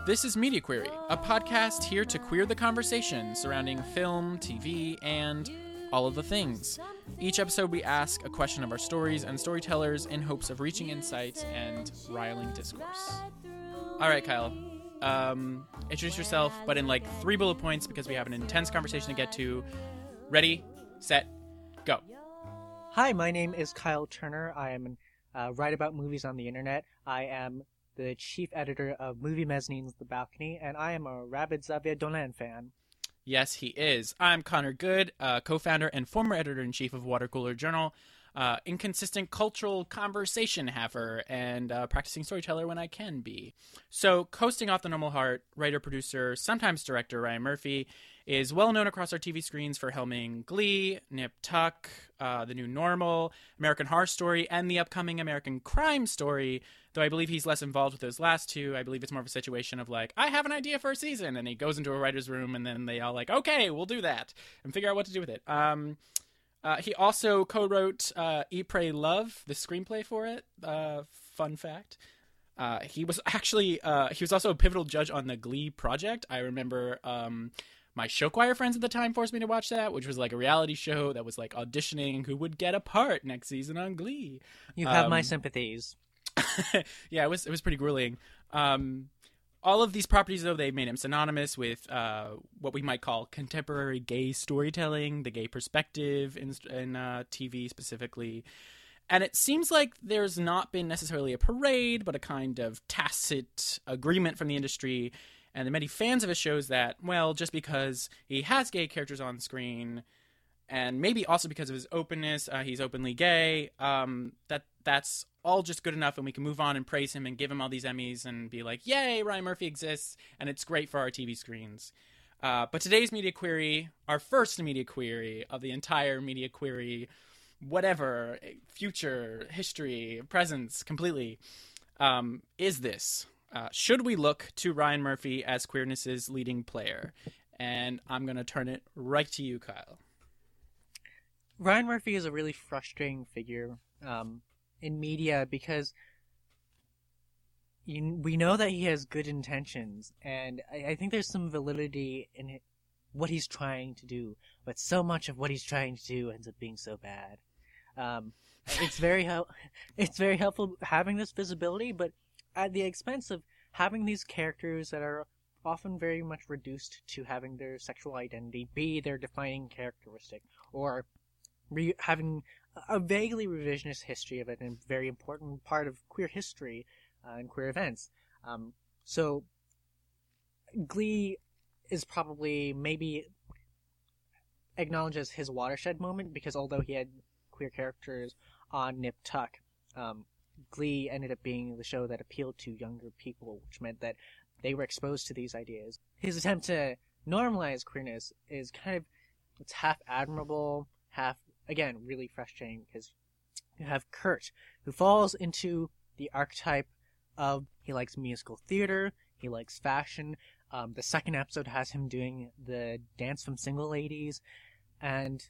This is Media Query, a podcast here to queer the conversation surrounding film, TV, and all of the things. Each episode we ask a question of our stories and storytellers in hopes of reaching insights and riling discourse. All right, Kyle. Introduce yourself, but in like 3 bullet points because we have an intense conversation to get to. Ready, set, go. Hi, my name is Kyle Turner. I am write about movies on the internet. I am the chief editor of Movie Mezzanine's The Balcony, and I am a rabid Xavier Dolan fan. Yes, he is. I'm Connor Good, co-founder and former editor-in-chief of Water Cooler Journal, inconsistent cultural conversation haver, and practicing storyteller when I can be. So, coasting off the normal heart, writer, producer, sometimes director Ryan Murphy is well known across our TV screens for helming Glee, Nip Tuck, The New Normal, American Horror Story, and the upcoming American Crime Story, though I believe he's less involved with those last two. I believe it's more of a situation of like, I have an idea for a season, and he goes into a writer's room, and then they all like, okay, we'll do that, and figure out what to do with it. He also co-wrote Eat, Pray, Love, the screenplay for it. Fun fact. He was also a pivotal judge on the Glee project. I remember my show choir friends at the time forced me to watch that, which was like a reality show that was like auditioning who would get a part next season on Glee. You have my sympathies. Yeah, it was pretty grueling. All of these properties, though, they made him synonymous with what we might call contemporary gay storytelling, the gay perspective in TV specifically. And it seems like there's not been necessarily a parade, but a kind of tacit agreement from the industry and the many fans of his shows that, well, just because he has gay characters on screen, and maybe also because of his openness, he's openly gay, that's all just good enough, and we can move on and praise him and give him all these Emmys and be like, yay, Ryan Murphy exists, and it's great for our TV screens. But today's Media Query, our first Media Query of the entire Media Query, whatever, future, history, presence, completely, is this. Should we look to Ryan Murphy as queerness's leading player? And I'm going to turn it right to you, Kyle. Ryan Murphy is a really frustrating figure in media because we know that he has good intentions, and I think there's some validity in what he's trying to do, but so much of what he's trying to do ends up being so bad. It's very helpful having this visibility, but at the expense of having these characters that are often very much reduced to having their sexual identity be their defining characteristic, or having a vaguely revisionist history of it, and a very important part of queer history and queer events. So Glee is probably maybe acknowledged as his watershed moment, because although he had queer characters on Nip Tuck, Glee ended up being the show that appealed to younger people, which meant that they were exposed to these ideas. His attempt to normalize queerness is it's half admirable, half, again, really frustrating, because you have Kurt, who falls into the archetype of he likes musical theater, he likes fashion. The second episode has him doing the Dance from Single Ladies, and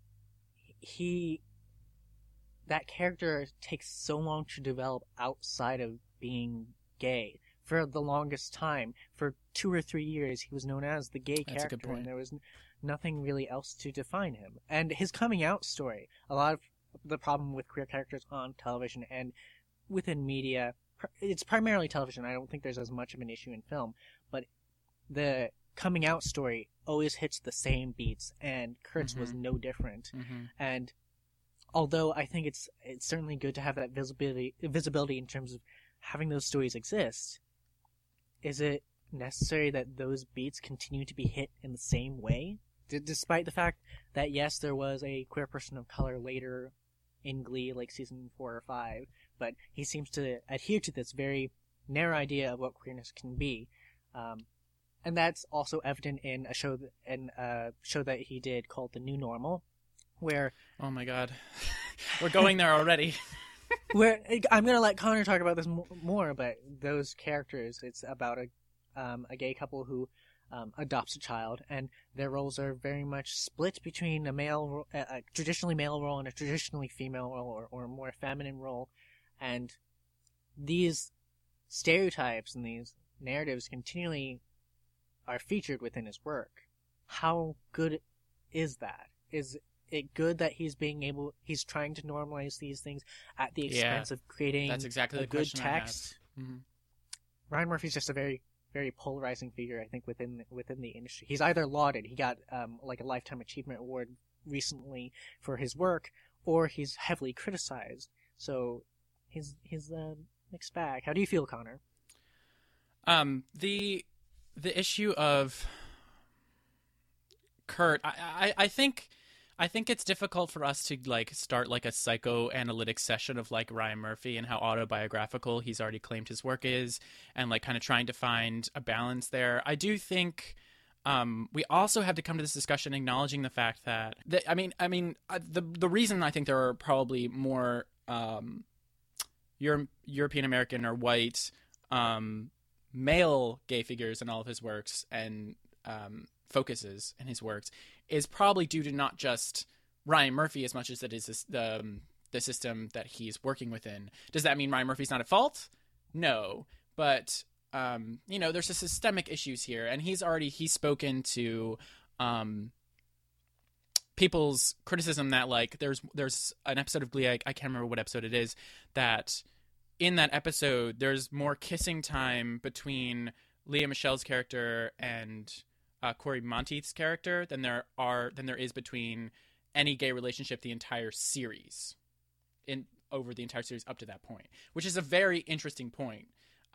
that character takes so long to develop outside of being gay. For the longest time, for 2 or 3 years, he was known as the gay character, and there was nothing really else to define him. And his coming out story, a lot of the problem with queer characters on television and within media, it's primarily television, I don't think there's as much of an issue in film, but the coming out story always hits the same beats, and Kurt's was no different. And although I think it's certainly good to have that visibility in terms of having those stories exist, is it necessary that those beats continue to be hit in the same way? Despite the fact that, yes, there was a queer person of color later in Glee, like season 4 or 5, but he seems to adhere to this very narrow idea of what queerness can be. And that's also evident in a show that he did called The New Normal, where... Oh my god. We're going there already. Where I'm going to let Connor talk about this more, but those characters, it's about a gay couple who adopts a child, and their roles are very much split between a traditionally male role and a traditionally female role, or a more feminine role. And these stereotypes and these narratives continually are featured within his work, how good is that? Is it good that he's trying to normalize these things at the expense of creating that's exactly a the good question text? I have. Ryan Murphy's just a very, very polarizing figure, I think, within the industry. He's either lauded, he got like a Lifetime Achievement Award recently for his work, or he's heavily criticized. So he's mixed bag. How do you feel, Connor? The issue of Kurt, I think it's difficult for us to like start like a psychoanalytic session of like Ryan Murphy and how autobiographical he's already claimed his work is, and like kind of trying to find a balance there. I do think we also have to come to this discussion acknowledging the fact that the reason I think there are probably more European American or white male gay figures in all of his works and focuses in his works is probably due to not just Ryan Murphy as much as it is the system that he's working within. Does that mean Ryan Murphy's not at fault? No, but there's a systemic issues here, and he's spoken to people's criticism that like there's an episode of Glee, I can't remember what episode it is, that in that episode there's more kissing time between Leah Michelle's character and Corey Monteith's character than there is between any gay relationship the entire series over the entire series up to that point, which is a very interesting point.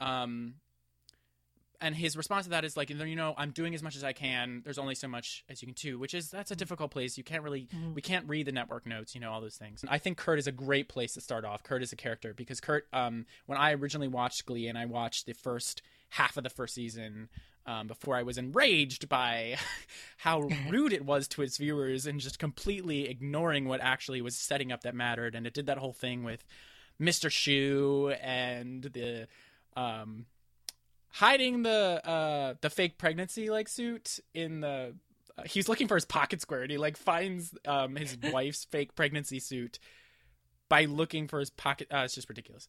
And his response to that is like, I'm doing as much as I can. There's only so much as you can do, that's a difficult place. You can't really, we can't read the network notes, all those things. I think Kurt is a great place to start off. Kurt is a character because Kurt, when I originally watched Glee and I watched the first half of the first season, before I was enraged by how rude it was to its viewers and just completely ignoring what actually was setting up that mattered. And it did that whole thing with Mr. Shoe and the, hiding the fake pregnancy like suit in the he's looking for his pocket square and he like finds his wife's fake pregnancy suit by looking for his pocket. It's just ridiculous.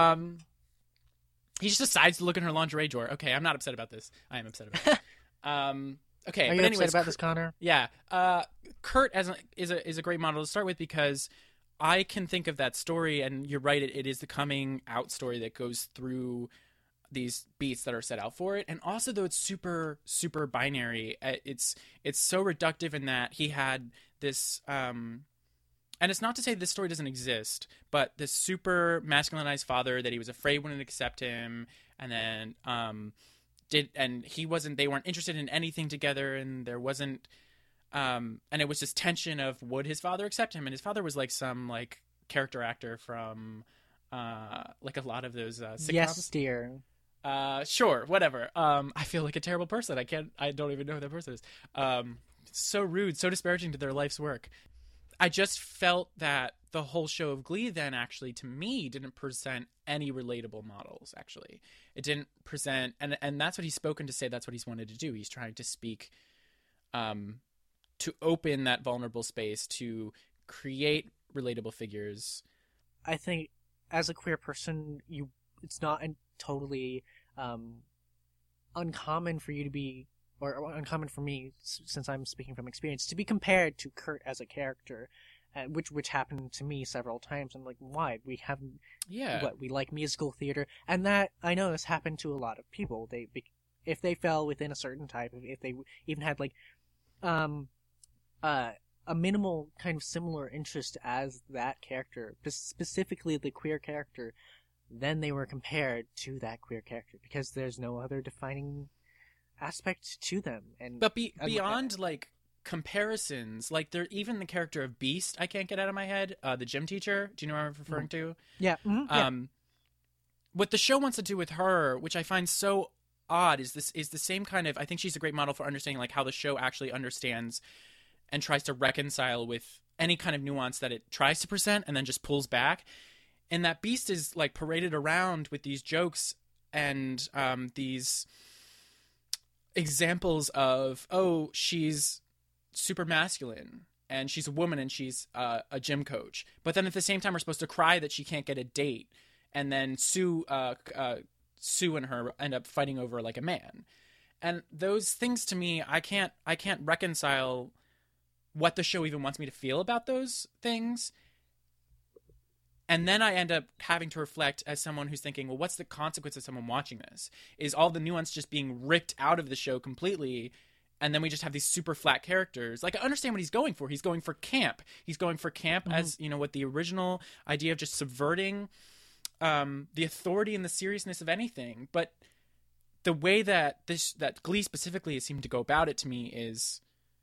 He just decides to look in her lingerie drawer. Okay, I'm not upset about this. I am upset about it. Okay, are you upset about this, Connor? Yeah, Kurt is a great model to start with because I can think of that story, and you're right. It is the coming out story that goes through these beats that are set out for it, and also though it's super super binary, it's so reductive in that he had this and it's not to say this story doesn't exist, but this super masculinized father that he was afraid wouldn't accept him, and then they weren't interested in anything together, and there wasn't and it was this tension of would his father accept him, and his father was like some like character actor from like a lot of those sitcoms. Yes, dear. Sure, whatever. I feel like a terrible person. I don't even know who that person is. So rude, so disparaging to their life's work. I just felt that the whole show of Glee then actually, to me, didn't present any relatable models, actually. It didn't present, and that's what he's spoken to say, that's what he's wanted to do. He's trying to speak, to open that vulnerable space, to create relatable figures. I think, as a queer person, it's not totally uncommon for you to be, or uncommon for me, since I'm speaking from experience, to be compared to Kurt as a character, which happened to me several times. I'm like, why? We haven't. Yeah. We like musical theater, and that I know this happened to a lot of people. If they fell within a certain type, if they even had like, a minimal kind of similar interest as that character, specifically the queer character, then they were compared to that queer character because there's no other defining aspect to them. But beyond like comparisons, like even the character of Beast, I can't get out of my head. The gym teacher. Do you know what I'm referring to? Yeah. Yeah. What the show wants to do with her, which I find so odd, is the same kind of. I think she's a great model for understanding like how the show actually understands and tries to reconcile with any kind of nuance that it tries to present and then just pulls back. And that Beast is like paraded around with these jokes and these examples of, oh, she's super masculine and she's a woman and she's a gym coach. But then at the same time, we're supposed to cry that she can't get a date. And then Sue, Sue and her end up fighting over like a man. And those things to me, I can't reconcile what the show even wants me to feel about those things. And then I end up having to reflect as someone who's thinking, well, what's the consequence of someone watching this? Is all the nuance just being ripped out of the show completely? And then we just have these super flat characters. Like, I understand what he's going for. He's going for camp. He's going for camp as, you know, what the original idea of just subverting the authority and the seriousness of anything. But the way that Glee specifically has seemed to go about it to me is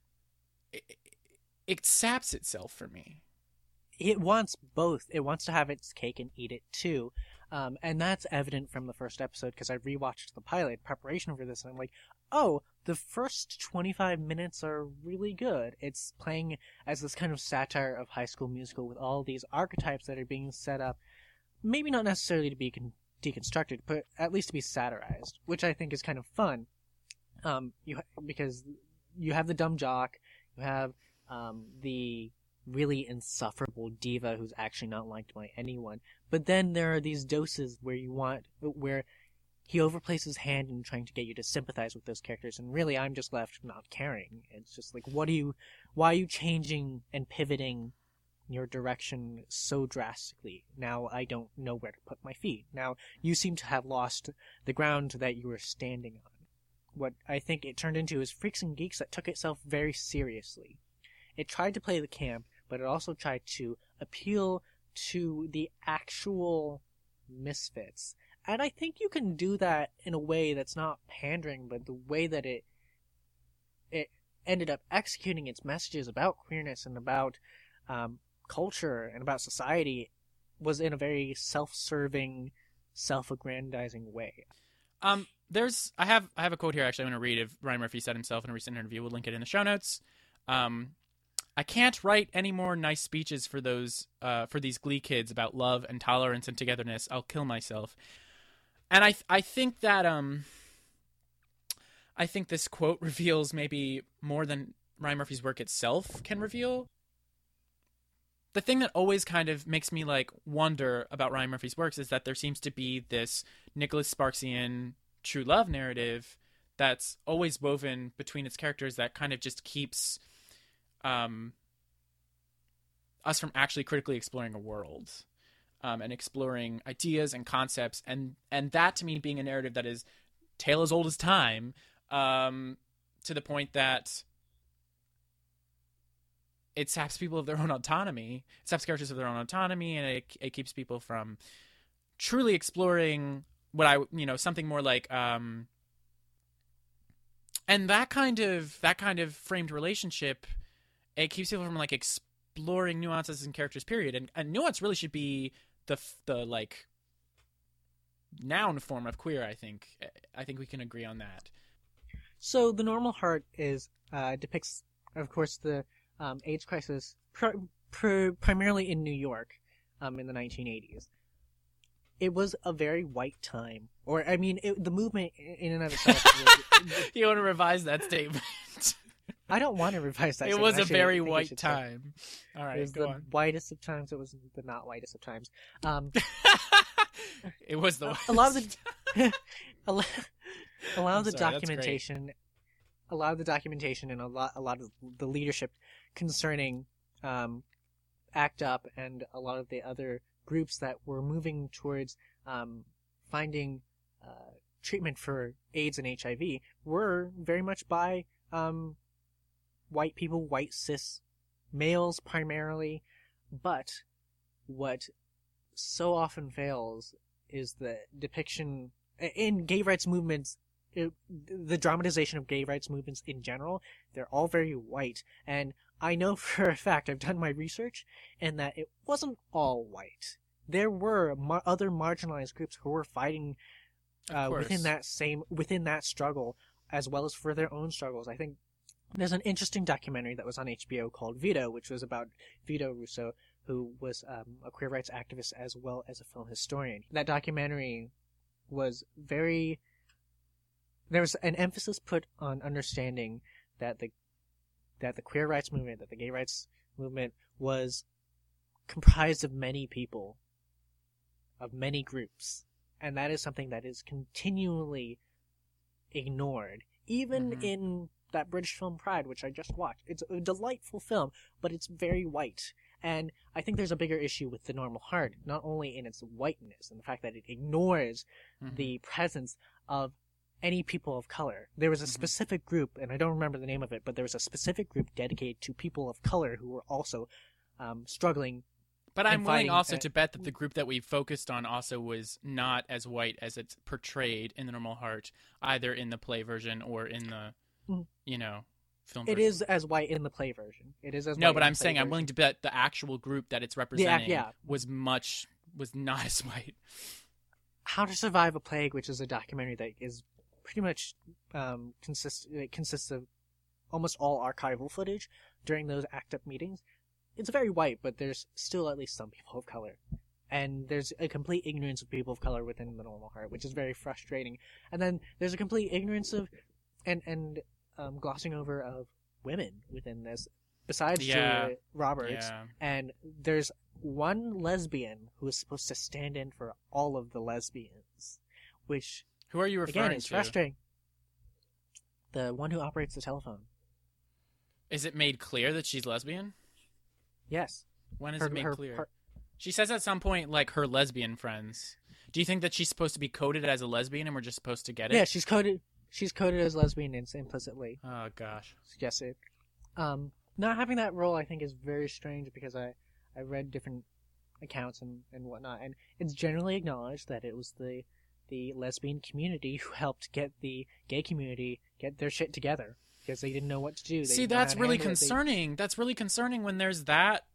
it saps itself for me. It wants both. It wants to have its cake and eat it too. And that's evident from the first episode, because I rewatched the pilot in preparation for this, and I'm like, oh, the first 25 minutes are really good. It's playing as this kind of satire of High School Musical with all these archetypes that are being set up, maybe not necessarily to be deconstructed, but at least to be satirized, which I think is kind of fun. Because you have the dumb jock, you have the really insufferable diva who's actually not liked by anyone. But then there are these doses where he overplays his hand in trying to get you to sympathize with those characters, and really I'm just left not caring. It's just like, why are you changing and pivoting your direction so drastically? Now I don't know where to put my feet. Now you seem to have lost the ground that you were standing on. What I think it turned into is Freaks and Geeks that took itself very seriously. It tried to play the camp, but it also tried to appeal to the actual misfits. And I think you can do that in a way that's not pandering, but the way that it ended up executing its messages about queerness and about culture and about society was in a very self-serving, self-aggrandizing way. I have a quote here actually I want to read of Ryan Murphy said himself in a recent interview. We'll link it in the show notes. I can't write any more nice speeches for these Glee kids about love and tolerance and togetherness. I'll kill myself. And I think that I think this quote reveals maybe more than Ryan Murphy's work itself can reveal. The thing that always kind of makes me like wonder about Ryan Murphy's works is that there seems to be this Nicholas Sparksian true love narrative that's always woven between its characters that kind of just keeps us from actually critically exploring a world and exploring ideas and concepts, and that to me being a narrative that is tale as old as time, to the point that it saps people of their own autonomy. It saps characters of their own autonomy, and it keeps people from truly exploring something more like and that kind of framed relationship. It keeps people from like exploring nuances in characters, period. And nuance really should be the like noun form of queer. I think we can agree on that. So The Normal Heart depicts, of course, the AIDS crisis primarily in New York in the 1980s. It was a very white time, or I mean, the movement in and of itself. You want to revise that statement? I don't want to revise that. It was a very white time. All right, it was go the on. whitest of times. It was the not whitest of times. It was the whitest. A lot of the documentation, a lot of the documentation, and a lot of the leadership concerning ACT UP and a lot of the other groups that were moving towards finding treatment for AIDS and HIV were very much by white people, white cis males primarily. But what so often fails is the depiction in gay rights movements, the dramatization of gay rights movements in general. They're all very white, and I know for a fact, I've done my research, and that it wasn't all white. There were other marginalized groups who were fighting within that struggle, as well as for their own struggles. I think there's an interesting documentary that was on HBO called Vito, which was about Vito Russo, who was a queer rights activist as well as a film historian. That documentary was there was an emphasis put on understanding that the queer rights movement, that the gay rights movement was comprised of many people, of many groups, and that is something that is continually ignored, even in that British film Pride, which I just watched. It's a delightful film, but it's very white. And I think there's a bigger issue with The Normal Heart, not only in its whiteness and the fact that it ignores the presence of any people of color. There was a specific group, and I don't remember the name of it, but there was a specific group dedicated to people of color who were also struggling. But I'm willing also to bet that the group that we focused on also was not as white as it's portrayed in The Normal Heart, either in the play version or in the, film version. It is as white in the play version. It is as No, white but in I'm the play saying I'm version. willing to bet the actual group that it's representing was not as white. How to Survive a Plague, which is a documentary that is pretty much consists of almost all archival footage during those ACT UP meetings. It's very white, but there's still at least some people of color. And there's a complete ignorance of people of color within The Normal Heart, which is very frustrating. And then there's a complete ignorance of and glossing over of women within this, besides Julia Roberts. Yeah. And there's one lesbian who is supposed to stand in for all of the lesbians, which, Who are you referring again, is to? frustrating. The one who operates the telephone. Is it made clear that she's lesbian? Yes. When is it made clear? She says at some point, like, her lesbian friends. Do you think that she's supposed to be coded as a lesbian and we're just supposed to get it? Yeah, she's coded as lesbian implicitly. Oh, gosh. Suggested. Not having that role, I think, is very strange because I read different accounts and whatnot, and it's generally acknowledged that it was the lesbian community who helped get the gay community get their shit together because they didn't know what to do. See, that's really concerning. That's really concerning when there's that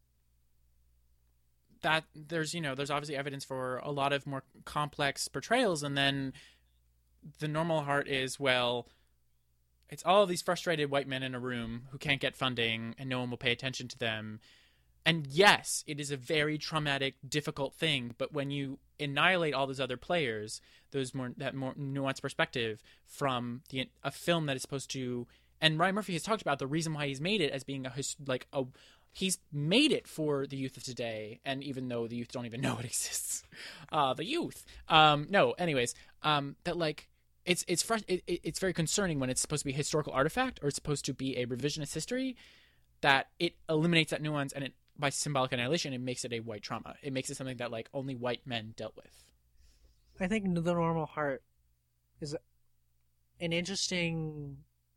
there's obviously evidence for a lot of more complex portrayals, and then The Normal Heart is, well, it's all of these frustrated white men in a room who can't get funding and no one will pay attention to them. And yes, it is a very traumatic, difficult thing, but when you annihilate all those other players, that more nuanced perspective from a film that is supposed to, and Ryan Murphy has talked about the reason why he's made it as being he's made it for the youth of today, and even though the youth don't even know it exists, the youth. That like it's very concerning when it's supposed to be a historical artifact or it's supposed to be a revisionist history, that it eliminates that nuance and by symbolic annihilation, it makes it a white trauma. It makes it something that like only white men dealt with. I think The Normal Heart is an interesting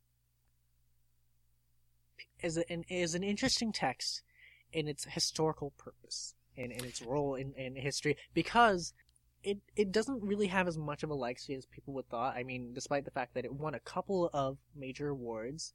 is an interesting text in its historical purpose and in its role in history, because it doesn't really have as much of a legacy as people would thought. I mean, despite the fact that it won a couple of major awards,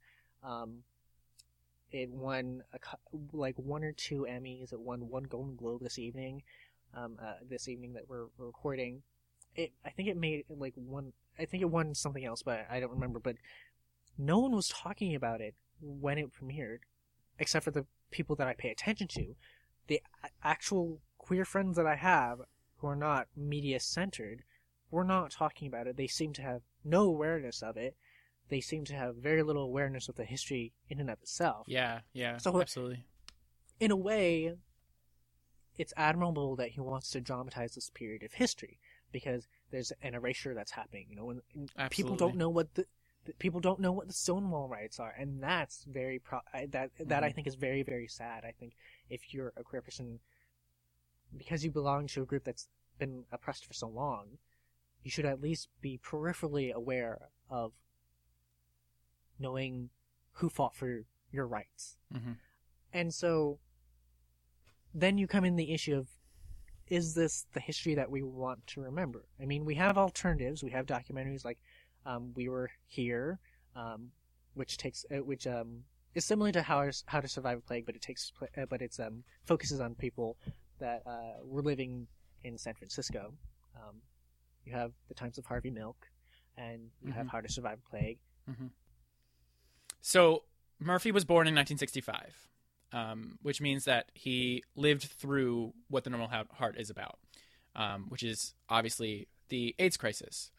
it won one or two Emmys. It won one Golden Globe this evening. This evening that we're recording, I think it won something else, but I don't remember. But no one was talking about it when it premiered, except for the people that I pay attention to. The actual queer friends that I have who are not media centered were not talking about it. They seem to have no awareness of it. They seem to have very little awareness of the history in and of itself. Yeah, so, absolutely. In a way, it's admirable that he wants to dramatize this period of history, because there's an erasure that's happening. When people don't know what the Stonewall riots are, and that's very that I think is very, very sad. I think if you're a queer person, because you belong to a group that's been oppressed for so long, you should at least be peripherally aware of knowing who fought for your rights. Mm-hmm. And so then you come in the issue of, is this the history that we want to remember? I mean, we have alternatives. We have documentaries like We Were Here, which is similar to How to Survive a Plague, but it focuses on people that were living in San Francisco. You have The Times of Harvey Milk, and you have How to Survive a Plague. Mm-hmm. So Murphy was born in 1965, which means that he lived through what The Normal Heart is about, which is obviously the AIDS crisis,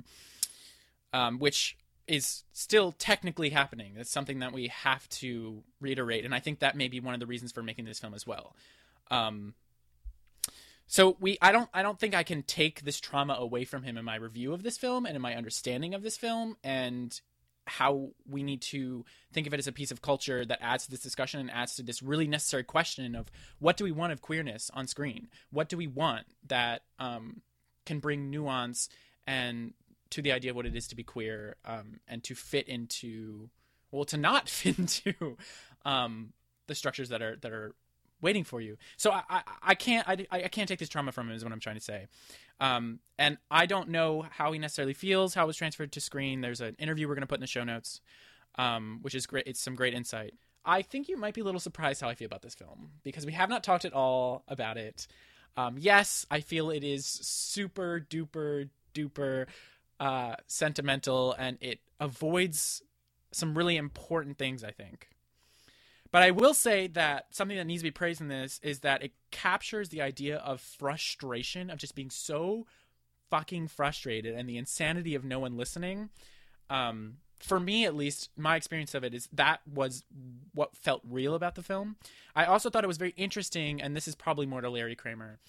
which is still technically happening. That's something that we have to reiterate, and I think that may be one of the reasons for making this film as well. I don't think I can take this trauma away from him in my review of this film and in my understanding of this film and how we need to think of it as a piece of culture that adds to this discussion and adds to this really necessary question of what do we want of queerness on screen? What do we want that can bring nuance and to the idea of what it is to be queer, and to fit into, well, to not fit into the structures that are waiting for you. So I can't take this trauma from him is what I'm trying to say. And I don't know how he necessarily feels, how it was transferred to screen. There's an interview we're going to put in the show notes, which is great. It's some great insight. I think you might be a little surprised how I feel about this film because we have not talked at all about it. Yes, I feel it is super duper duper sentimental, and it avoids some really important things, I think. But I will say that something that needs to be praised in this is that it captures the idea of frustration, of just being so fucking frustrated, and the insanity of no one listening. For me, at least, my experience of it is that was what felt real about the film. I also thought it was very interesting, and this is probably more to Larry Kramer,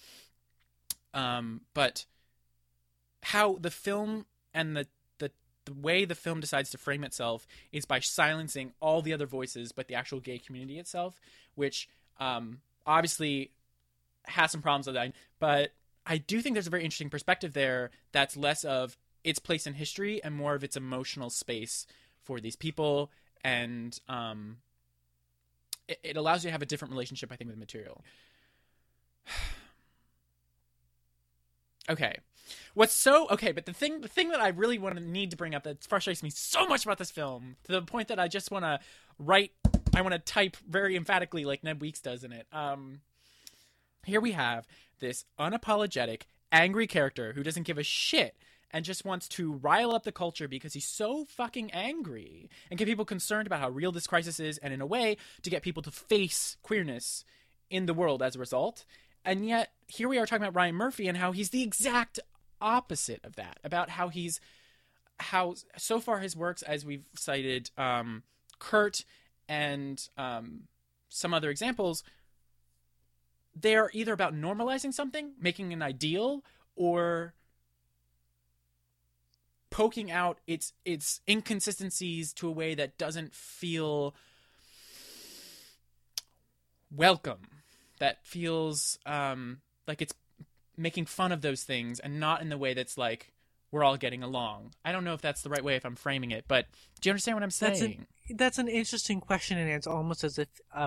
but how the film and the way the film decides to frame itself is by silencing all the other voices but the actual gay community itself, which obviously has some problems with that. But I do think there's a very interesting perspective there that's less of its place in history and more of its emotional space for these people. And it allows you to have a different relationship, I think, with material. Okay. But the thing that I really need to bring up that frustrates me so much about this film, to the point that I just want to type very emphatically like Ned Weeks does in it. Here we have this unapologetic, angry character who doesn't give a shit and just wants to rile up the culture because he's so fucking angry and get people concerned about how real this crisis is, and in a way to get people to face queerness in the world as a result. And yet here we are talking about Ryan Murphy and how he's the exact opposite of that, about how so far his works, as we've cited, Kurt and some other examples, they're either about normalizing something, making an ideal, or poking out its inconsistencies to a way that doesn't feel welcome, that feels like it's making fun of those things, and not in the way that's like we're all getting along. I don't know if that's the right way if I'm framing it, but do you understand what I'm saying? That's an interesting question, and it's almost as if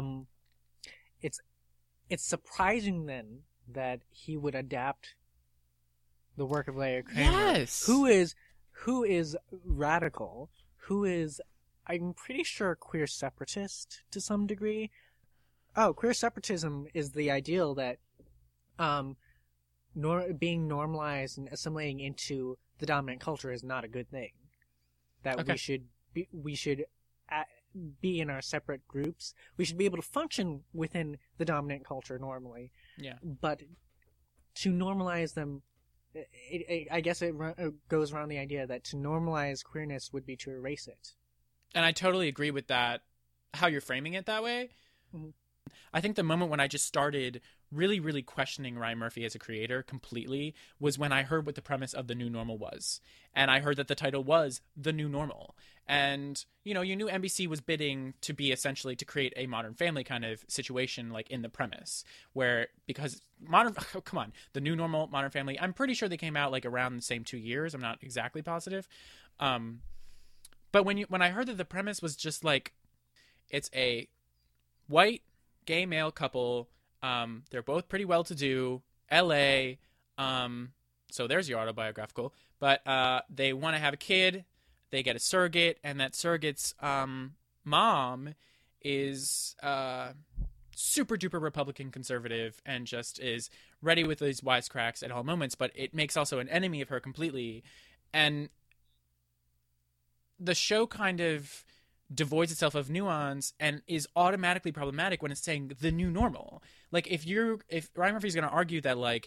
it's surprising then that he would adapt the work of Larry Kramer, yes, who is radical, who is, I'm pretty sure, queer separatist to some degree. Oh, queer separatism is the ideal that being normalized and assimilating into the dominant culture is not a good thing. That okay. we should be in our separate groups. We should be able to function within the dominant culture normally. Yeah. But to normalize them, I guess it goes around the idea that to normalize queerness would be to erase it. And I totally agree with that, how you're framing it that way. Mm-hmm. I think the moment when I just started really, really questioning Ryan Murphy as a creator completely was when I heard what the premise of The New Normal was. And I heard that the title was The New Normal. And, you knew NBC was bidding to be essentially to create a Modern Family kind of situation, like in the premise, where, because The New Normal, Modern Family, I'm pretty sure they came out like around the same 2 years. I'm not exactly positive. But when I heard that the premise was just like, it's a white gay male couple, they're both pretty well to do, LA, so there's your autobiographical, but they want to have a kid, they get a surrogate, and that surrogate's mom is super duper Republican conservative and just is ready with these wisecracks at all moments, but it makes also an enemy of her completely. And the show kind of devoids itself of nuance and is automatically problematic when it's saying the new normal. Like if Ryan Murphy's going to argue that like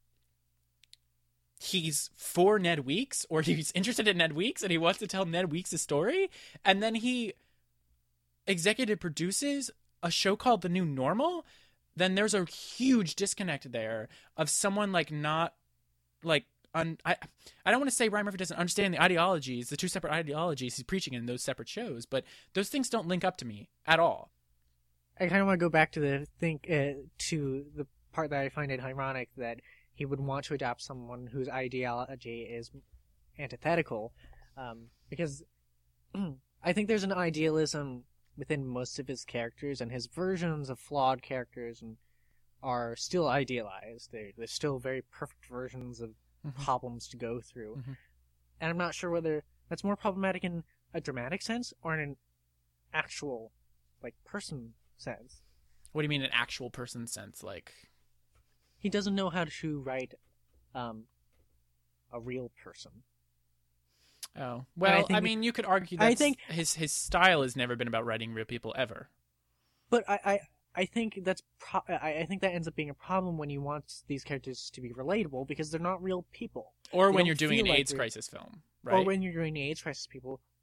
he's for Ned Weeks, or he's interested in Ned Weeks and he wants to tell Ned Weeks' story, and then he executive produces a show called The New Normal, then there's a huge disconnect there of someone like not like I don't want to say Ryan Murphy doesn't understand the ideologies, the two separate ideologies he's preaching in those separate shows, but those things don't link up to me at all. I kind of want to go back to to the part that I find it ironic that he would want to adopt someone whose ideology is antithetical, because I think there's an idealism within most of his characters, and his versions of flawed characters are still idealized. They're still very perfect versions of problems to go through. And I'm not sure whether that's more problematic in a dramatic sense or in an actual, like, person sense. What do you mean an actual person sense? Like, he doesn't know how to write a real person. Oh, well, I mean, you could argue that his style has never been about writing real people ever. But I think I think that ends up being a problem when you want these characters to be relatable, because they're not real people. Or when you're doing an AIDS crisis film, right? Or when you're doing an AIDS crisis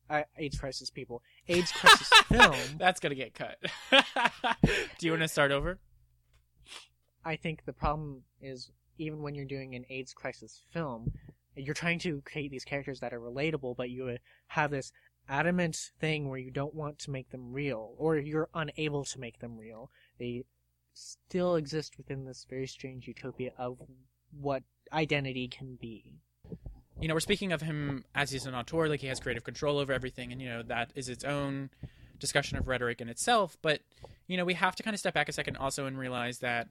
film. That's gonna get cut. Do you want to start over? I think the problem is, even when you're doing an AIDS crisis film, you're trying to create these characters that are relatable, but you have this adamant thing where you don't want to make them real, or you're unable to make them real. They still exist within this very strange utopia of what identity can be. You know, we're speaking of him as he's an auteur, like he has creative control over everything, and, you know, that is its own discussion of rhetoric in itself, but, you know, we have to kind of step back a second also and realize that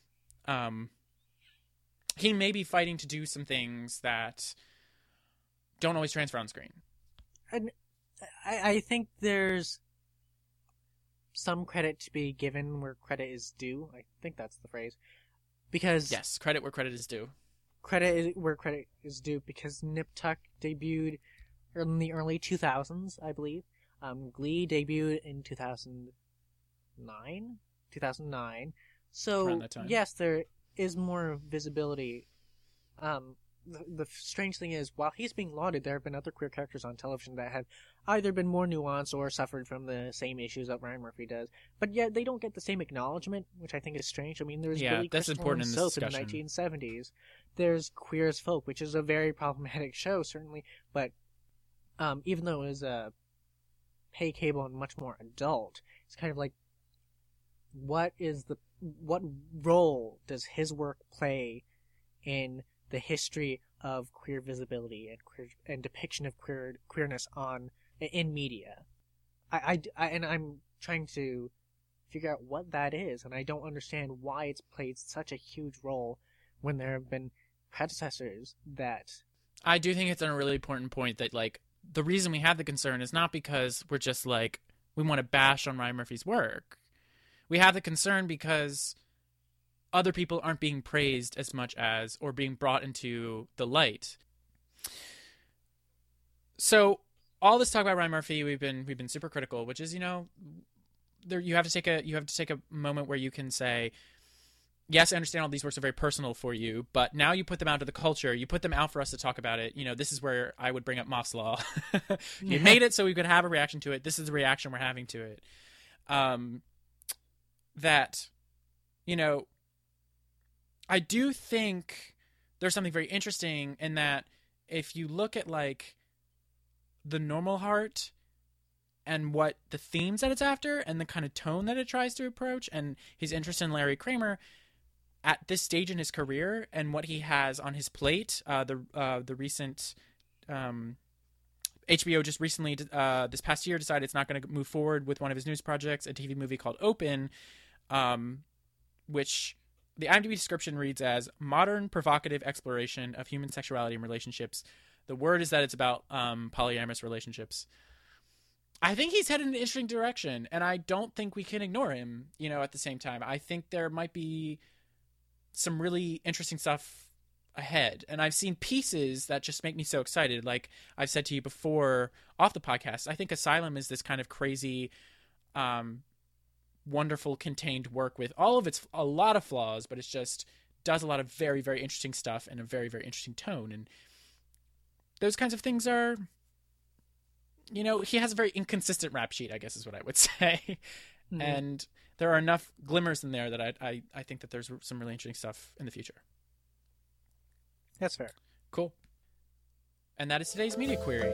he may be fighting to do some things that don't always transfer on screen. And I think there's some credit to be given where credit is due. I think that's the phrase. Because yes, credit where credit is due. Credit is where credit is due, because Nip Tuck debuted in the early 2000s, I believe. Glee debuted in 2009. So yes, there is more visibility. The strange thing is, while he's being lauded, there have been other queer characters on television that have either been more nuanced or suffered from the same issues that Ryan Murphy does, but yet they don't get the same acknowledgement, which I think is strange. I mean, there's Billy Crystal and Soap in the 1970s. There's Queer as Folk, which is a very problematic show, certainly, but even though it was pay cable and much more adult, it's kind of like, what role does his work play in the history of queer visibility and depiction of queerness in media? I'm trying to figure out what that is, and I don't understand why it's played such a huge role when there have been predecessors that... I do think it's a really important point that, like, the reason we have the concern is not because we're just like, we want to bash on Ryan Murphy's work. We have the concern because other people aren't being praised as much as, or being brought into the light. So all this talk about Ryan Murphy, we've been super critical, which is, you know, you have to take a moment where you can say, yes, I understand all these works are very personal for you, but now you put them out to the culture, you put them out for us to talk about it. You know, this is where I would bring up Moff's Law. You made it so we could have a reaction to it. This is the reaction we're having to it. That, you know, I do think there's something very interesting in that if you look at, like, The Normal Heart and what the themes that it's after and the kind of tone that it tries to approach, and his interest in Larry Kramer at this stage in his career and what he has on his plate, the recent HBO just recently this past year decided it's not going to move forward with one of his news projects, a TV movie called Open, which the IMDb description reads as modern provocative exploration of human sexuality and relationships. The word is that it's about polyamorous relationships. I think he's headed in an interesting direction, and I don't think we can ignore him, you know, at the same time. I think there might be some really interesting stuff ahead, and I've seen pieces that just make me so excited. Like I've said to you before off the podcast, I think Asylum is this kind of crazy, wonderful contained work with all of a lot of flaws, but it's just does a lot of very, very interesting stuff in a very, very interesting tone. And those kinds of things are, you know, he has a very inconsistent rap sheet, I guess is what I would say. Mm-hmm. And there are enough glimmers in there that I think that there's some really interesting stuff in the future. That's fair. Cool. And that is today's media query.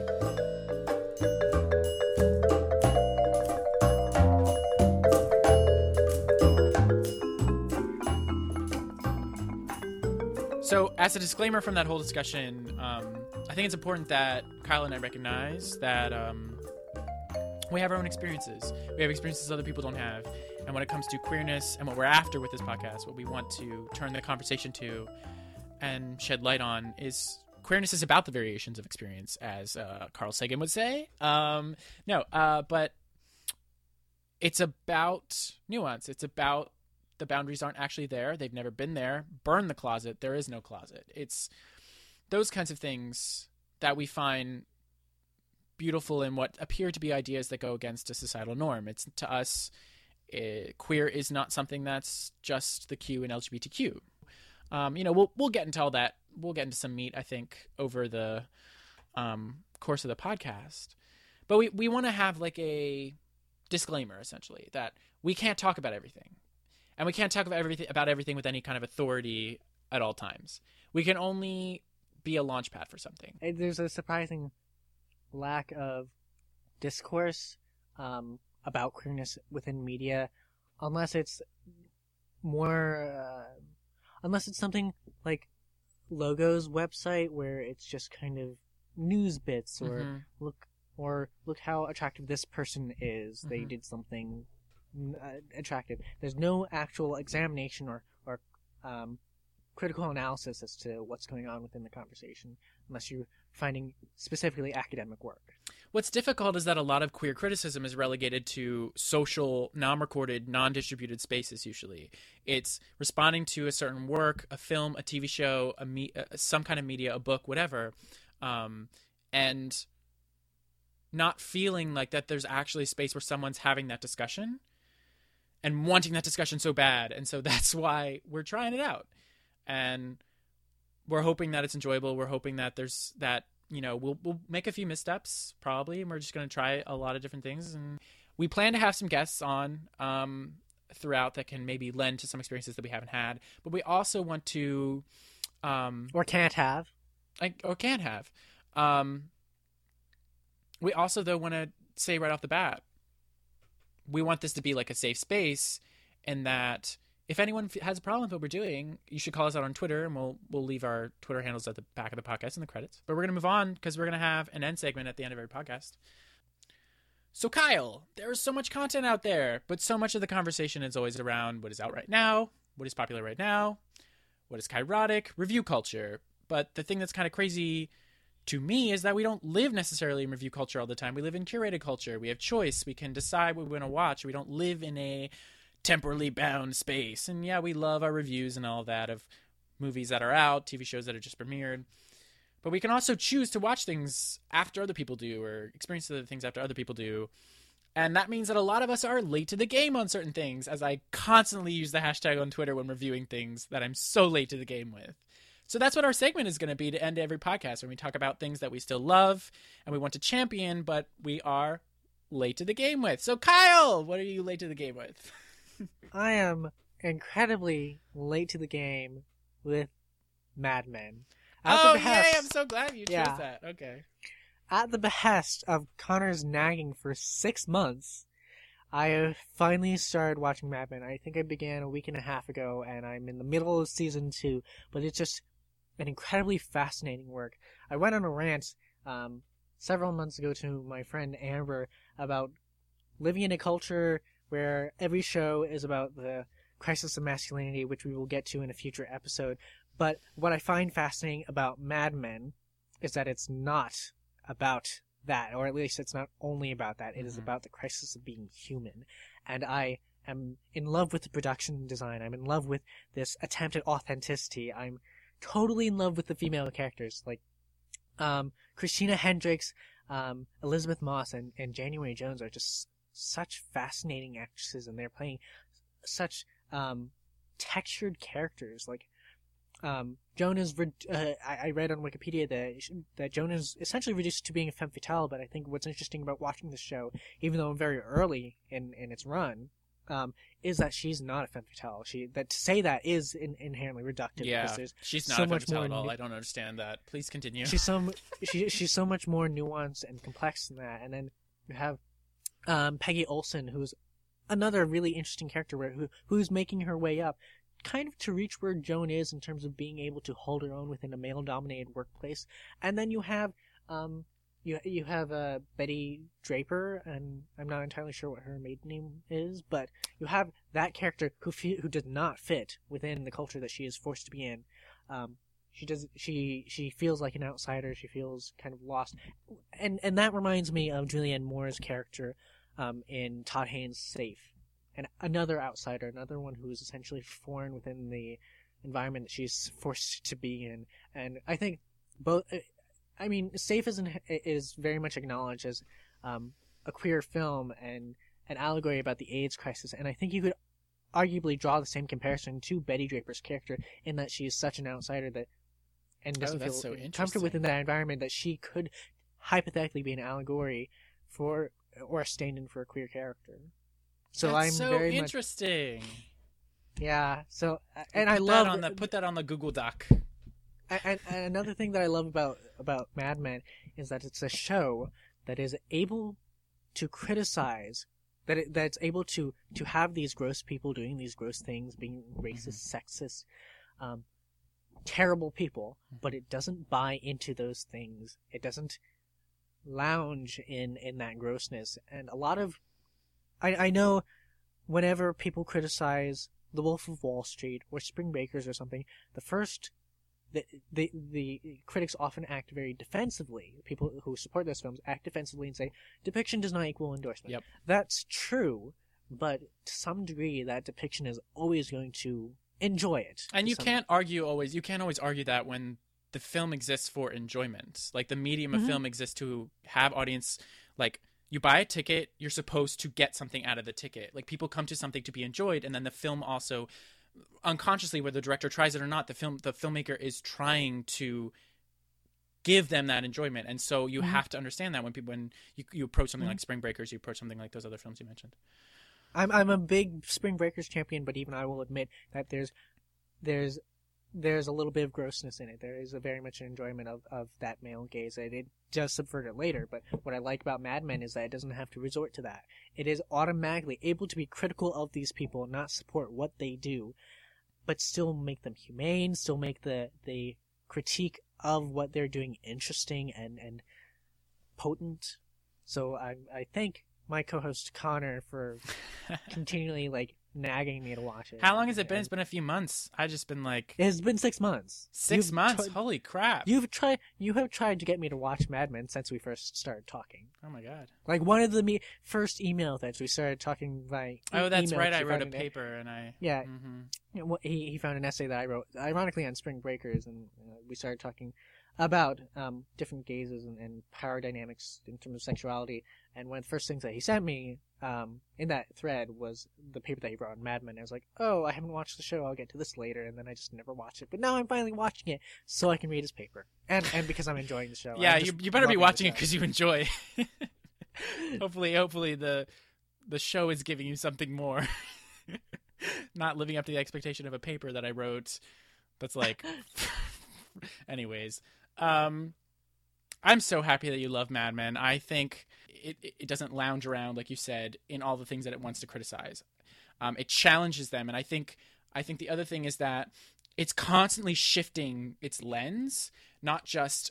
So, as a disclaimer from that whole discussion, I think it's important that Kyle and I recognize that we have our own experiences. We have experiences other people don't have. And when it comes to queerness and what we're after with this podcast, what we want to turn the conversation to and shed light on is queerness is about the variations of experience, as Carl Sagan would say. But it's about nuance. It's about the boundaries aren't actually there. They've never been there. Burn the closet. There is no closet. It's those kinds of things that we find beautiful in what appear to be ideas that go against a societal norm. It's to us, queer is not something that's just the Q in LGBTQ. We'll get into all that. We'll get into some meat, I think, over the course of the podcast. But we want to have like a disclaimer, essentially, that we can't talk about everything. And we can't talk about everything with any kind of authority at all times. We can only be a launch pad for something. There's a surprising lack of discourse about queerness within media, unless it's something like Logo's website, where it's just kind of news bits, or look how attractive this person is. Mm-hmm. They did something attractive. There's no actual examination or critical analysis as to what's going on within the conversation, unless you're finding specifically academic work. What's difficult is that a lot of queer criticism is relegated to social, non-recorded, non-distributed spaces usually. It's responding to a certain work, a film, a TV show, some kind of media, a book, whatever, and not feeling like that there's actually a space where someone's having that discussion and wanting that discussion so bad. And so that's why we're trying it out. And we're hoping that it's enjoyable. We're hoping that there's that, we'll make a few missteps probably. And we're just going to try a lot of different things. And we plan to have some guests on throughout that can maybe lend to some experiences that we haven't had. But we also want to... or can't have. We also, though, want to say right off the bat, we want this to be like a safe space, and that if anyone has a problem with what we're doing, you should call us out on Twitter, and we'll leave our Twitter handles at the back of the podcast in the credits. But we're going to move on because we're going to have an end segment at the end of every podcast. So Kyle, there is so much content out there, but so much of the conversation is always around what is out right now, what is popular right now, what is kairotic, review culture. But the thing that's kind of crazy to me is that we don't live necessarily in review culture all the time. We live in curated culture. We have choice. We can decide what we want to watch. We don't live in a temporally bound space. And yeah, we love our reviews and all that of movies that are out, TV shows that are just premiered. But we can also choose to watch things after other people do, or experience other things after other people do. And that means that a lot of us are late to the game on certain things, as I constantly use the hashtag on Twitter when reviewing things that I'm so late to the game with. So that's what our segment is going to be to end every podcast, when we talk about things that we still love and we want to champion, but we are late to the game with. So Kyle, what are you late to the game with? I am incredibly late to the game with Mad Men. Yay! I'm so glad you chose that. Okay. At the behest of Connor's nagging for 6 months, I have finally started watching Mad Men. I think I began a week and a half ago, and I'm in the middle of season 2, but it's just an incredibly fascinating work. I went on a rant several months ago to my friend Amber about living in a culture where every show is about the crisis of masculinity, which we will get to in a future episode. But what I find fascinating about Mad Men is that it's not about that, or at least it's not only about that. It is about the crisis of being human. And I am in love with the production design. I'm in love with this attempt at authenticity. I'm totally in love with the female characters, like Christina Hendricks, Elizabeth Moss, and January Jones are just such fascinating actresses, and they're playing such textured characters. Like Joan is, I read on Wikipedia that Joan is essentially reduced to being a femme fatale, but I think what's interesting about watching this show, even though I'm very early in its run, is that she's not a femme fatale. That to say that is inherently reductive. Yeah, because there's she's not so a much female more at all. I don't understand that. Please continue. she's so much more nuanced and complex than that. And then you have Peggy Olson, who's another really interesting character who's making her way up, kind of to reach where Joan is in terms of being able to hold her own within a male-dominated workplace. And then you have you have Betty Draper, and I'm not entirely sure what her maiden name is, but you have that character who does not fit within the culture that she is forced to be in. She feels like an outsider. She feels kind of lost, and that reminds me of Julianne Moore's character in Todd Haynes' Safe, and another outsider, another one who is essentially foreign within the environment that she's forced to be in. And I think both. I mean, Safe is very much acknowledged as a queer film and an allegory about the AIDS crisis, and I think you could arguably draw the same comparison to Betty Draper's character in that she is such an outsider that and doesn't feel so comfortable within that environment, that she could hypothetically be an allegory for or a stand-in for a queer character. So That's I'm so very interesting. Yeah. So and I love put that on the Google Doc. And another thing that I love about Mad Men is that it's a show that is able to criticize, that's able to have these gross people doing these gross things, being racist, sexist, terrible people, but it doesn't buy into those things. It doesn't lounge in that grossness. And a lot of, I know whenever people criticize The Wolf of Wall Street or Spring Breakers or something, the critics often act very defensively. People who support those films act defensively and say, depiction does not equal endorsement. Yep. That's true, but to some degree, that depiction is always going to enjoy it. And you can't always argue that when the film exists for enjoyment. Like, the medium of film exists to have audience, like, you buy a ticket, you're supposed to get something out of the ticket. Like, people come to something to be enjoyed, and then the film also, unconsciously, whether the director tries it or not, the filmmaker is trying to give them that enjoyment. And so you have to understand that when you approach something like Spring Breakers, you approach something like those other films you mentioned. I'm a big Spring Breakers champion, but even I will admit that there's a little bit of grossness in it. There is a very much an enjoyment of that male gaze. It does subvert it later, but what I like about Mad Men is that it doesn't have to resort to that. It is automatically able to be critical of these people, not support what they do, but still make them humane, still make the critique of what they're doing interesting and potent. So I thank my co-host Connor for continually nagging me to watch it. How long has it been? It's been a few months. I've just been like... It's been 6 months. 6 months? Holy crap. You have tried to get me to watch Mad Men since we first started talking. Oh my god. Like, one of the first email threads we started talking by Oh, that's email, right. I wrote a paper and I... Yeah. He found an essay that I wrote, ironically, on Spring Breakers, and we started talking about different gazes and power dynamics in terms of sexuality. And one of the first things that he sent me in that thread was the paper that he brought on Mad Men. I was like, oh, I haven't watched the show. I'll get to this later. And then I just never watched it. But now I'm finally watching it so I can read his paper. And because I'm enjoying the show. Yeah, you better be watching it because you enjoy. Hopefully the show is giving you something more. Not living up to the expectation of a paper that I wrote that's like... Anyways, I'm so happy that you love Mad Men. I think it doesn't lounge around, like you said, in all the things that it wants to criticize. It challenges them, and I think the other thing is that it's constantly shifting its lens, not just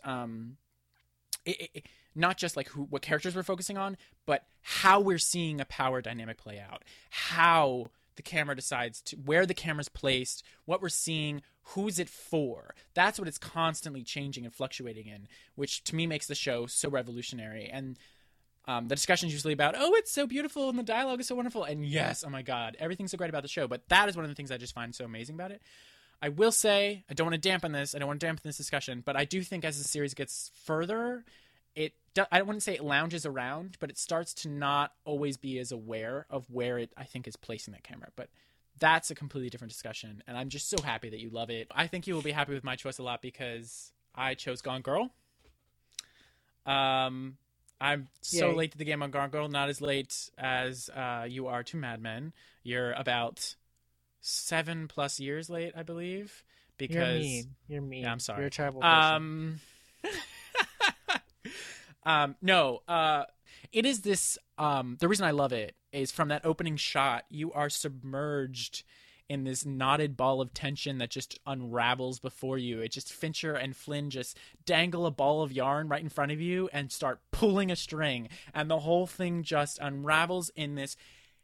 like what characters we're focusing on, but how we're seeing a power dynamic play out, how the camera decides where the camera's placed, what we're seeing, who's it for. That's what it's constantly changing and fluctuating in, which to me makes the show so revolutionary. And the discussion is usually about, oh, it's so beautiful and the dialogue is so wonderful. And yes, oh my God, everything's so great about the show. But that is one of the things I just find so amazing about it. I will say, I don't want to dampen this. I don't want to dampen this discussion. But I do think as the series gets further, I wouldn't say it lounges around, but it starts to not always be as aware of where it, I think, is placing that camera. But that's a completely different discussion, and I'm just so happy that you love it. I think you will be happy with my choice a lot because I chose Gone Girl. I'm so Yay. late to the game on Gone Girl, not as late as you are to Mad Men. You're about 7+ years late, I believe, You're because mean. You're mean. yeah, I'm You're sorry. a terrible person. No, it is this. The reason I love it is from that opening shot, you are submerged in this knotted ball of tension that just unravels before you. It just Fincher and Flynn just dangle a ball of yarn right in front of you and start pulling a string, and the whole thing just unravels in this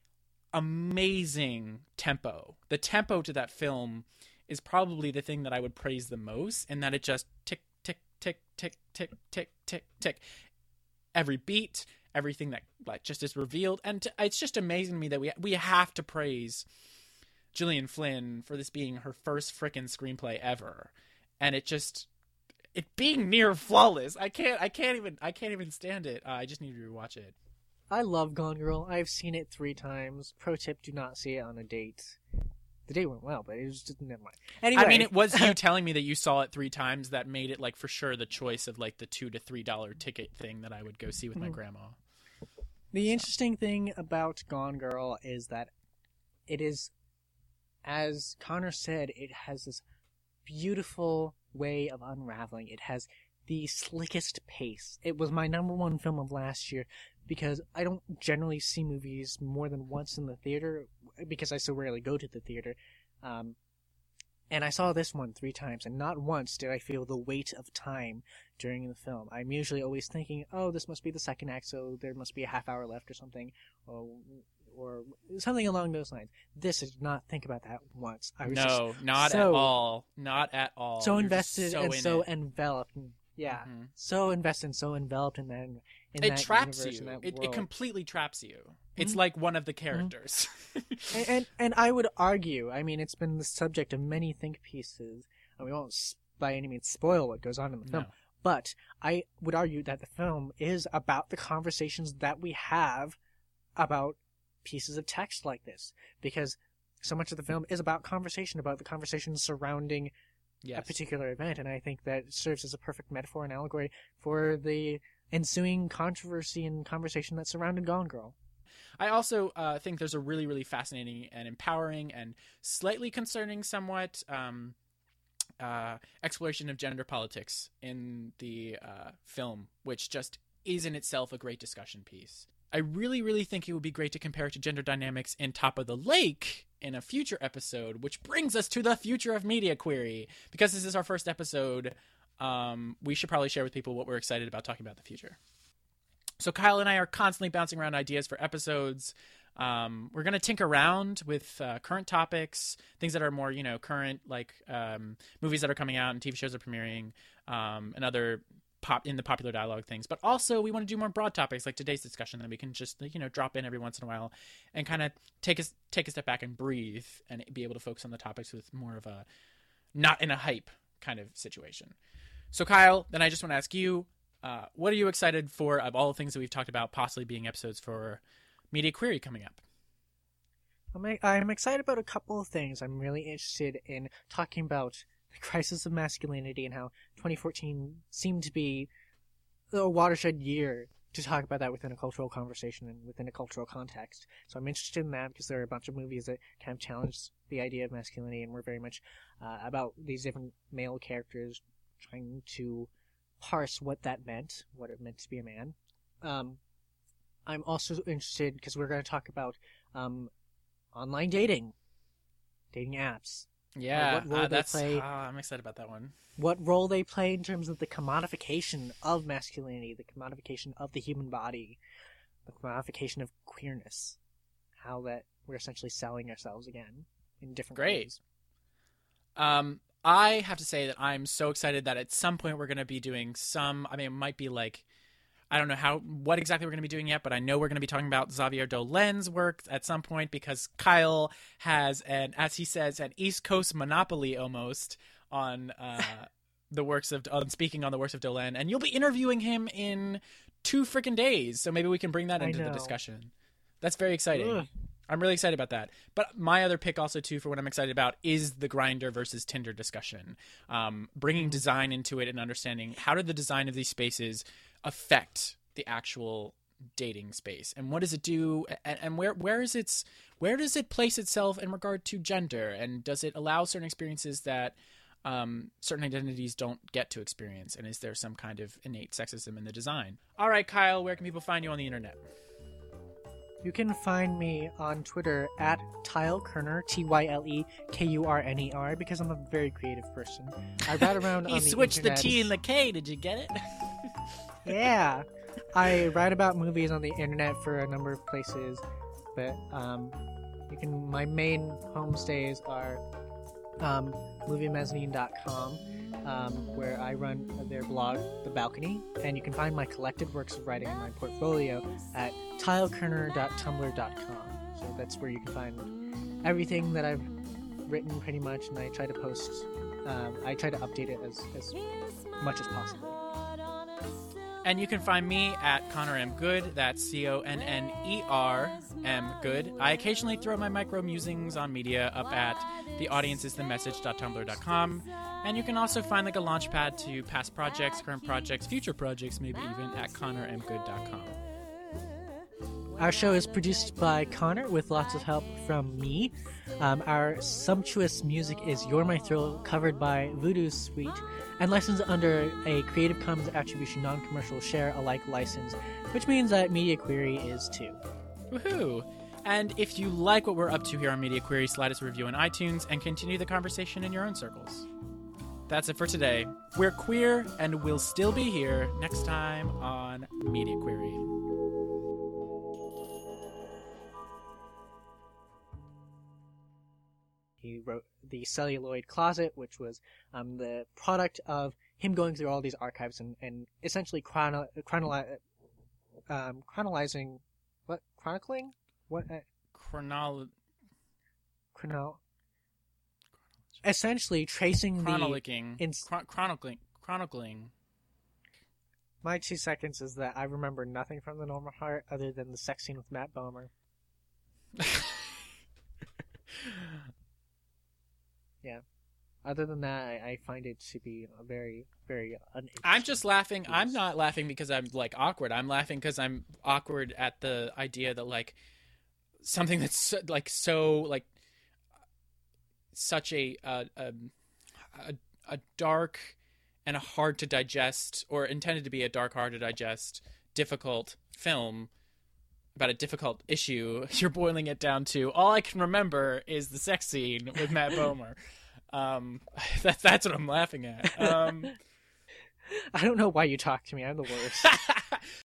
amazing tempo. The tempo to that film is probably the thing that I would praise the most, in that it just tick, tick, tick, tick, tick, tick, tick, tick. Every beat, everything that like just is revealed, and it's just amazing to me that we have to praise Gillian Flynn for this being her first frickin' screenplay ever, and it being near flawless. I can't even stand it. I just need to rewatch it. I love Gone Girl. I've seen it 3 times. Pro tip: do not see it on a date. The date went well, but it was just never mind. Anyway, I mean, it was you telling me that you saw it 3 times that made it like for sure the choice of like the $2 to $3 ticket thing that I would go see with my grandma. The interesting thing about Gone Girl is that it is, as Connor said, it has this beautiful way of unraveling. It has the slickest pace. It was my #1 film of last year because I don't generally see movies more than once in the theater because I so rarely go to the theater. And I saw this one 3 times, and not once did I feel the weight of time during the film. I'm usually always thinking, oh, this must be the second act, so there must be a half hour left or something, or something along those lines. This, I did not think about that once. I was Not at all. Not at all. so You're invested so and in so it. enveloped. Yeah, Mhm. so invested and so enveloped in that. In It that traps universe, you. in that It world. completely traps you. It's like one of the characters. And I would argue, I mean, it's been the subject of many think pieces, and we won't by any means spoil what goes on in the film, No. but I would argue that the film is about the conversations that we have about pieces of text like this, because so much of the film is about the conversation surrounding a Yes. particular event, and I think that it serves as a perfect metaphor and allegory for the ensuing controversy and conversation that surrounded Gone Girl. I also think there's a really, really fascinating and empowering and slightly concerning somewhat exploration of gender politics in the film, which just is in itself a great discussion piece. I really, really think it would be great to compare it to gender dynamics in Top of the Lake in a future episode, which brings us to the future of Media Query. Because this is our first episode, we should probably share with people what we're excited about talking about in the future. So Kyle and I are constantly bouncing around ideas for episodes. We're going to tinker around with current topics, things that are more, current, like movies that are coming out and TV shows are premiering, and other in the popular dialogue things. But also we want to do more broad topics like today's discussion that we can just, drop in every once in a while and kind of take a step back and breathe and be able to focus on the topics with more of a not in a hype kind of situation. So Kyle, then I just want to ask you, what are you excited for of all the things that we've talked about possibly being episodes for Media Query coming up? I'm excited about a couple of things. I'm really interested in talking about the crisis of masculinity and how 2014 seemed to be a watershed year to talk about that within a cultural conversation and within a cultural context. So I'm interested in that because there are a bunch of movies that kind of challenge the idea of masculinity and were very much about these different male characters trying to parse what that meant, what it meant to be a man. I'm also interested because we're going to talk about online dating apps. Yeah, what role they play. I'm excited about that one. What role they play in terms of the commodification of masculinity, the commodification of the human body, the commodification of queerness. How that we're essentially selling ourselves again in different ways. I have to say that I'm so excited that at some point we're going to be doing it might be like, I don't know what exactly we're going to be doing yet, but I know we're going to be talking about Xavier Dolan's work at some point because Kyle has as he says, an East Coast monopoly almost on speaking on the works of Dolan, and you'll be interviewing him in 2 freaking days. So maybe we can bring that into the discussion. That's very exciting. Ugh. I'm really excited about that. But my other pick also, too, for what I'm excited about is the Grindr versus Tinder discussion. Bringing design into it and understanding how did the design of these spaces affect the actual dating space, and what does it do, and where does it place itself in regard to gender, and does it allow certain experiences that certain identities don't get to experience, and is there some kind of innate sexism in the design? All right, Kyle, where can people find you on the internet? You can find me on Twitter at Tylekurner, TYLEKURNER, because I'm a very creative person. I ride around on the switched internet. the T and the K. Did you get it? Yeah. I write about movies on the internet for a number of places, but my main homestays are moviemezzanine.com, where I run their blog, The Balcony, and you can find my collected works of writing in my portfolio at tylekurner.tumblr.com. So that's where you can find everything that I've written pretty much, and I try to post, I try to update it as much as possible. And you can find me at Connor M. Good. That's CONNER M. Good. I occasionally throw my micro musings on media up at theaudienceisthemessage.tumblr.com. And you can also find like a launch pad to past projects, current projects, future projects, maybe even at connormgood.com. Our show is produced by Connor with lots of help from me. Our sumptuous music is You're My Thrill, covered by Voodoo Suite, and licensed under a Creative Commons Attribution Non-Commercial Share Alike license, which means that Media Query is too. Woohoo! And if you like what we're up to here on Media Query, slide us a review on iTunes and continue the conversation in your own circles. That's it for today. We're queer, and we'll still be here next time on Media Query. He wrote The Celluloid Closet, which was the product of him going through all these archives and essentially chronicling what? Chronicling? What? Essentially tracing chronicling. My 2 seconds is that I remember nothing from The Normal Heart other than the sex scene with Matt Bomer. Yeah. Other than that, I find it to be a very, very uninteresting. I'm just laughing. piece. I'm not laughing because I'm like awkward. I'm laughing because I'm awkward at the idea that like something that's such a dark and a hard to digest, or intended to be a dark, hard to digest, difficult film about a difficult issue, you're boiling it down to all I can remember is the sex scene with Matt Bomer. That's what I'm laughing at. I don't know why you talk to me. I'm the worst.